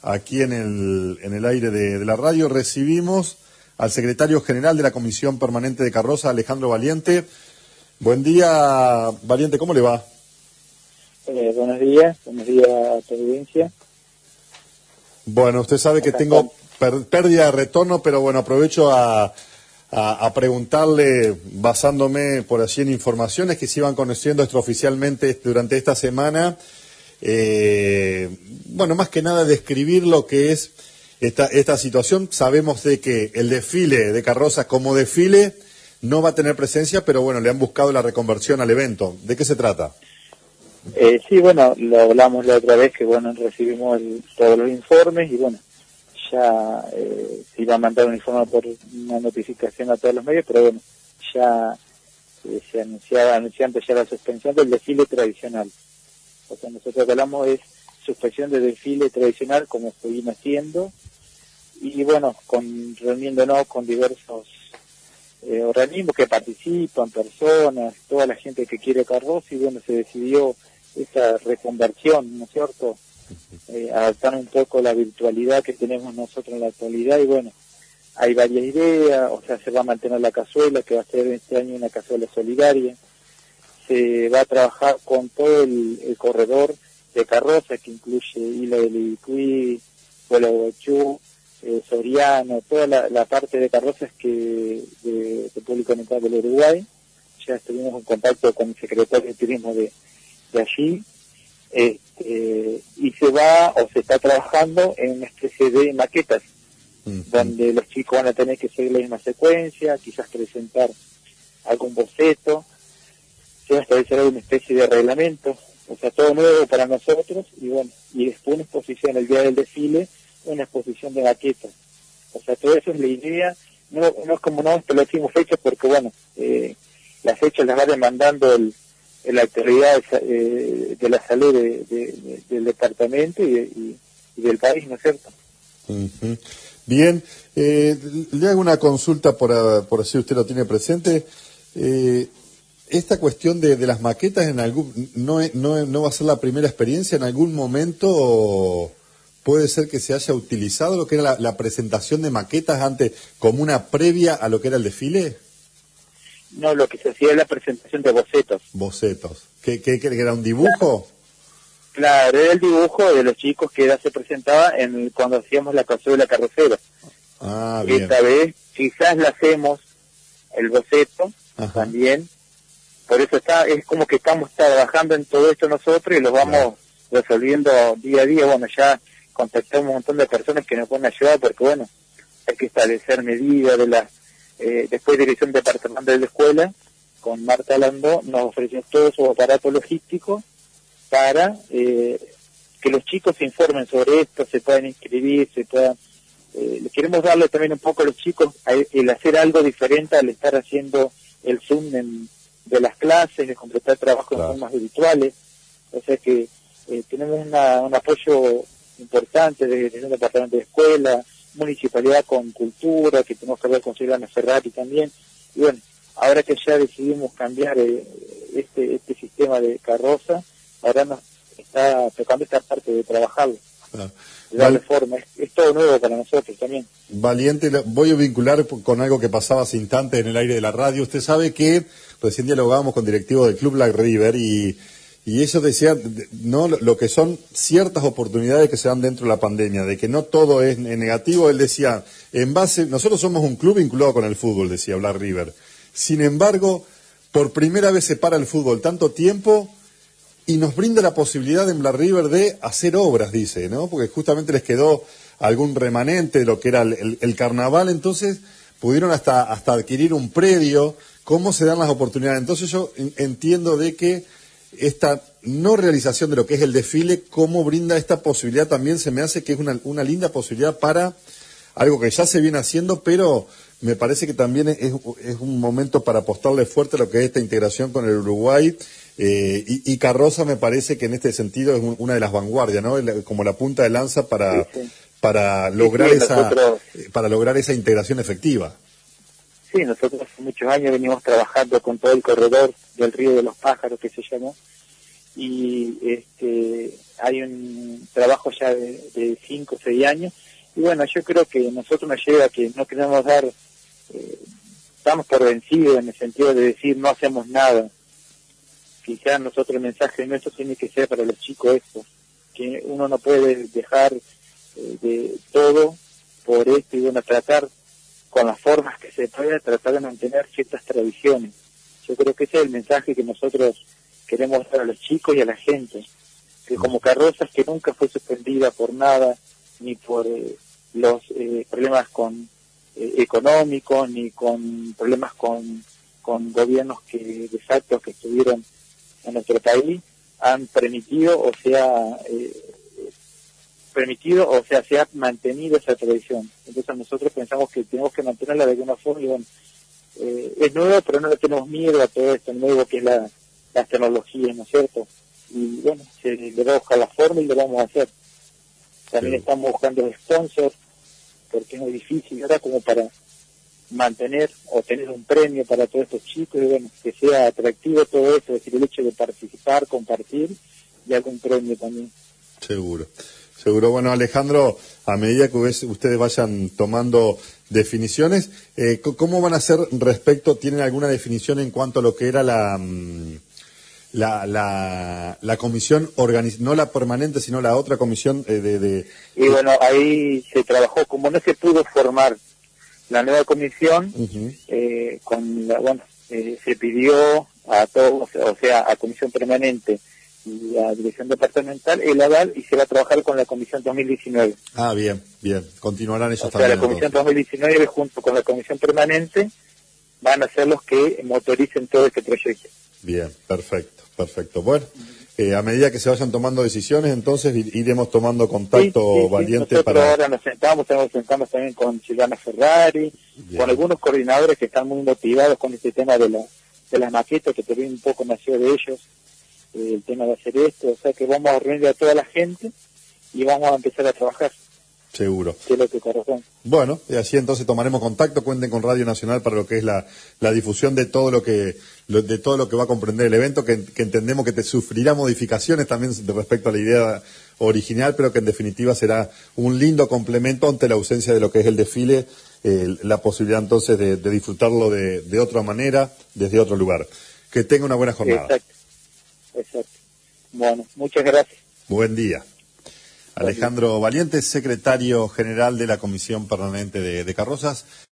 aquí en el aire de la radio. Recibimos al secretario general de la Comisión Permanente de Carroza, Alejandro Valiente. Buen día, Valiente, ¿cómo le va? Buenos días a tu audiencia. Bueno, usted sabe que tengo pérdida de retorno, pero bueno, aprovecho a preguntarle, basándome por allí en informaciones que se iban conociendo extraoficialmente durante esta semana, bueno, más que nada describir lo que es esta situación. Sabemos de que el desfile de carrozas como desfile no va a tener presencia, pero bueno, le han buscado la reconversión al evento. ¿De qué se trata? Sí, bueno, lo hablamos la otra vez, que bueno, recibimos todos los informes y bueno, ya se iba a mandar un informe por una notificación a todos los medios, pero bueno, ya se anunciando ya la suspensión del desfile tradicional. O sea, nosotros hablamos es suspensión del desfile tradicional como se viene haciendo y bueno, reuniéndonos con diversos organismos que participan, personas, toda la gente que quiere carroza y bueno, se decidió esa reconversión, ¿no es cierto? Adaptar un poco la virtualidad que tenemos nosotros en la actualidad y bueno, hay varias ideas, o sea, se va a mantener la cazuela, que va a ser este año una cazuela solidaria, se va a trabajar con todo el corredor de carroza que incluye Isla del Ibicuí, Pueblo de Guachú, Soriano, toda la parte de carrozas de República Oriental del Uruguay. Ya estuvimos en contacto con el secretario de Turismo de allí, y se está trabajando en una especie de maquetas, donde los chicos van a tener que seguir la misma secuencia, quizás presentar algún boceto, se va a establecer una especie de reglamento, o sea, todo nuevo para nosotros, y bueno, y después una exposición el día del desfile, una exposición de maquetas. O sea, todo eso es la idea, no es como no establecimos fechas, porque bueno, las fechas las va demandando la autoridad de la salud del departamento y del país, ¿no es cierto? Uh-huh. Bien, le hago una consulta por así usted lo tiene presente. Esta cuestión de las maquetas no va a ser la primera experiencia. ¿En algún momento puede ser que se haya utilizado lo que era la presentación de maquetas antes como una previa a lo que era el desfile? No, lo que se hacía es la presentación de bocetos. Bocetos. ¿Qué era un dibujo? Claro, era el dibujo de los chicos que ya se presentaba cuando hacíamos la cazuela carrocera. Ah, bien. Esta vez quizás la hacemos el boceto. Ajá. También. Por eso es como que estamos trabajando en todo esto nosotros y lo vamos resolviendo día a día. Bueno, ya contactamos un montón de personas que nos pueden ayudar porque bueno, hay que establecer medidas después Dirección Departamental de la Escuela, con Marta Landó, nos ofreció todo su aparato logístico para que los chicos se informen sobre esto, se puedan inscribir, queremos darle también un poco a los chicos el hacer algo diferente al estar haciendo el Zoom de las clases, de completar trabajos en formas virtuales. O sea que tenemos un apoyo importante de un departamento de escuela, municipalidad con cultura, que tenemos que hablar con Silvana Ferrari también. Y bueno, ahora que ya decidimos cambiar este sistema de carroza, ahora nos está tocando esta parte de trabajarlo, de darle forma. Es todo nuevo para nosotros también. Valiente, voy a vincular con algo que pasaba hace instantes en el aire de la radio. Usted sabe que recién dialogábamos con directivos del Club Black River y ellos decían, no, lo que son ciertas oportunidades que se dan dentro de la pandemia, de que no todo es negativo. Él decía, nosotros somos un club vinculado con el fútbol, decía Black River. Sin embargo, por primera vez se para el fútbol tanto tiempo y nos brinda la posibilidad en Black River de hacer obras, dice, ¿no? Porque justamente les quedó algún remanente de lo que era el carnaval, entonces pudieron hasta adquirir un predio. ¿Cómo se dan las oportunidades? Entonces yo entiendo de que esta no realización de lo que es el desfile, cómo brinda esta posibilidad también, se me hace que es una linda posibilidad para algo que ya se viene haciendo, pero me parece que también es un momento para apostarle fuerte a lo que es esta integración con el Uruguay, y Carroza me parece que en este sentido es una de las vanguardias, ¿no? Como la punta de lanza para lograr esa integración efectiva. Sí, nosotros hace muchos años venimos trabajando con todo el corredor del Río de los Pájaros, que se llamó, y hay un trabajo ya de 5 o 6 años, y bueno, yo creo que nosotros nos lleva a que no queremos dar, estamos por vencidos en el sentido de decir no hacemos nada. Quizás nosotros el mensaje nuestro tiene que ser para los chicos esto, que uno no puede dejar de todo por esto y bueno, tratar con las formas que se pueda, tratar de mantener ciertas tradiciones. Yo creo que ese es el mensaje que nosotros queremos dar a los chicos y a la gente, que como Carrozas, que nunca fue suspendida por nada, ni por los problemas económicos, ni con problemas con gobiernos desastres que estuvieron en nuestro país, han permitido o se ha se ha mantenido esa tradición. Entonces nosotros pensamos que tenemos que mantenerla de alguna forma y bueno, es nuevo, pero no le tenemos miedo a todo esto nuevo que es la tecnología, ¿no es cierto? Y bueno, le va a buscar la forma y lo vamos a hacer. También estamos buscando sponsors, porque es muy difícil ahora como para mantener o tener un premio para todos estos chicos y bueno, que sea atractivo todo eso, es decir, el hecho de participar, compartir y algún premio también. Seguro. Bueno, Alejandro, a medida que ustedes vayan tomando definiciones, ¿cómo van a hacer respecto, tienen alguna definición en cuanto a lo que era la comisión, no la permanente, sino la otra comisión Y bueno, ahí se trabajó, como no se pudo formar la nueva comisión, se pidió a todos, o sea, a comisión permanente y a dirección departamental, el aval, y se va a trabajar con la comisión 2019. Ah, bien, continuarán ellos también. O sea, también. la comisión 2019 junto con la comisión permanente van a ser los que motoricen todo este proyecto. Bien, perfecto. Bueno, a medida que se vayan tomando decisiones, entonces iremos tomando contacto valiente nosotros para... ahora estamos sentando también con Silvana Ferrari, con algunos coordinadores que están muy motivados con este tema de las maquetas, que también un poco nació de ellos, el tema de hacer esto, o sea que vamos a reunir a toda la gente y vamos a empezar a trabajar. Seguro. Que es lo que corresponde. Bueno, y así entonces tomaremos contacto, cuenten con Radio Nacional para lo que es la difusión de todo lo que va a comprender el evento, que entendemos que sufrirá modificaciones también respecto a la idea original, pero que en definitiva será un lindo complemento ante la ausencia de lo que es el desfile, la posibilidad entonces de disfrutarlo de otra manera, desde otro lugar. Que tenga una buena jornada. Exacto. Bueno, muchas gracias. Buen día. Alejandro Valiente, secretario general de la Comisión Permanente de Carrozas.